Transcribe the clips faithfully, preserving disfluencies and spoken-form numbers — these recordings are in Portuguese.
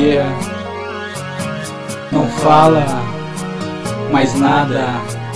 você. Não fala mais nada.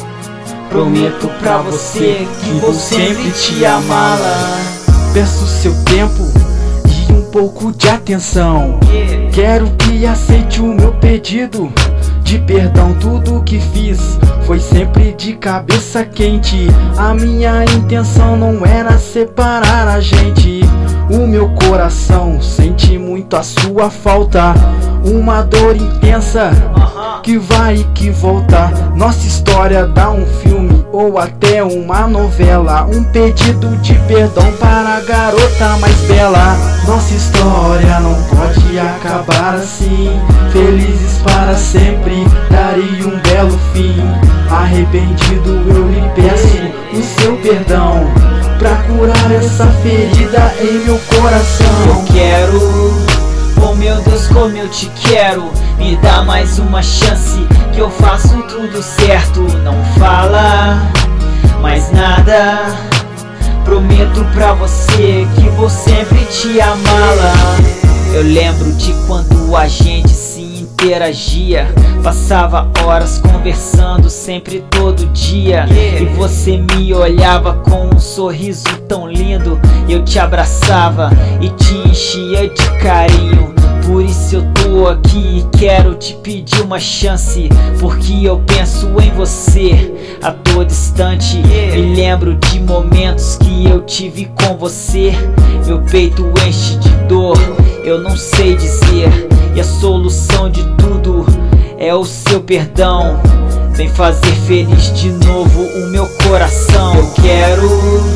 Prometo pra você que vou sempre te amá-la. Peço seu tempo e um pouco de atenção. Quero que aceite o meu pedido de perdão. Tudo que fiz foi sempre de cabeça quente. A minha intenção não era separar a gente. O meu coração sente muito a sua falta. Uma dor intensa que vai e que volta. Nossa história dá um filme ou até uma novela. Um pedido de perdão para a garota mais bela. Nossa história não pode acabar assim. Felizes para sempre, daria um belo fim. Arrependido eu lhe peço o seu perdão pra curar essa ferida em meu coração. Eu quero, oh meu Deus, como eu te quero. Me dá mais uma chance que eu faço tudo certo. Não fala mais nada. Prometo pra você que vou sempre te amá-la. Eu lembro de quando a gente se interagia, passava horas conversando sempre todo dia. E você me olhava com um sorriso tão lindo. Eu te abraçava e te enchia de carinho. Por isso eu tô aqui e quero te pedir uma chance, porque eu penso em você a todo instante. Me lembro de momentos que eu tive com você. Meu peito enche de dor, eu não sei dizer. E a solução de tudo é o seu perdão. Vem fazer feliz de novo o meu coração. Eu quero,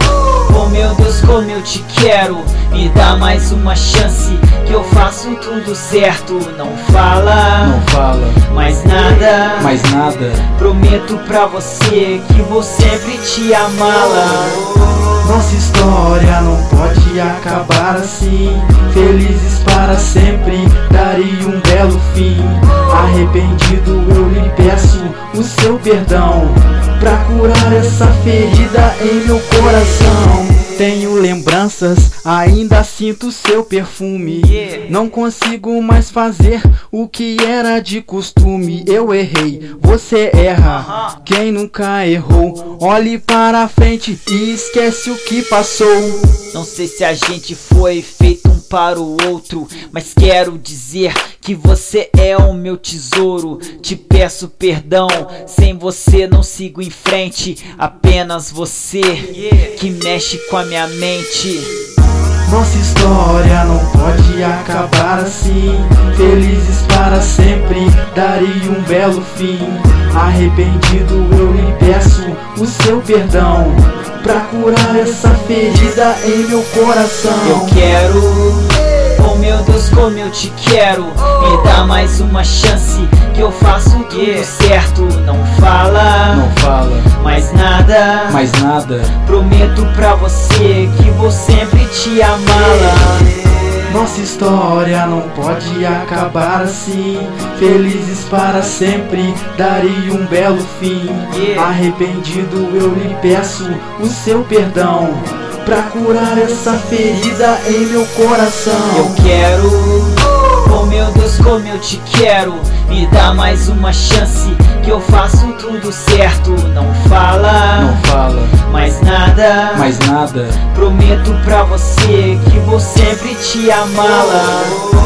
oh meu Deus, como eu te quero. Me dá mais uma chance que eu faço tudo certo. Não fala, não fala mais nada, mais nada. Prometo pra você que vou sempre te amá-la. Nossa história não pode acabar assim. Felizes para sempre, daria um belo fim. Arrependido eu lhe peço o seu perdão pra curar essa ferida em meu coração. Tenho lembranças, ainda sinto seu perfume. Não consigo mais fazer o que era de costume. Eu errei, você erra, quem nunca errou? Olhe para frente e esquece o que passou. Não sei se a gente foi feito um para o outro, mas quero dizer que você é o meu tesouro. Te peço perdão, sem você não sigo em frente. Apenas você que mexe com a minha mente. Nossa história não pode acabar assim. Felizes para sempre, daria um belo fim. Arrependido eu lhe peço o seu perdão pra curar essa ferida em meu coração. Eu quero, oh meu Deus, como eu te quero. Me dá mais uma chance que eu faço tudo certo. Não fala, não fala mais nada, mais nada. Prometo pra você que vou sempre te amá-la. Nossa história não pode acabar assim. Felizes para sempre, daria um belo fim. Arrependido eu lhe peço o seu perdão pra curar essa ferida em meu coração. Eu quero, oh meu Deus, como eu te quero. Me dá mais uma chance que eu faço tudo certo. Não fala, não fala mais nada, mais nada. Prometo pra você que vou sempre te amá-la.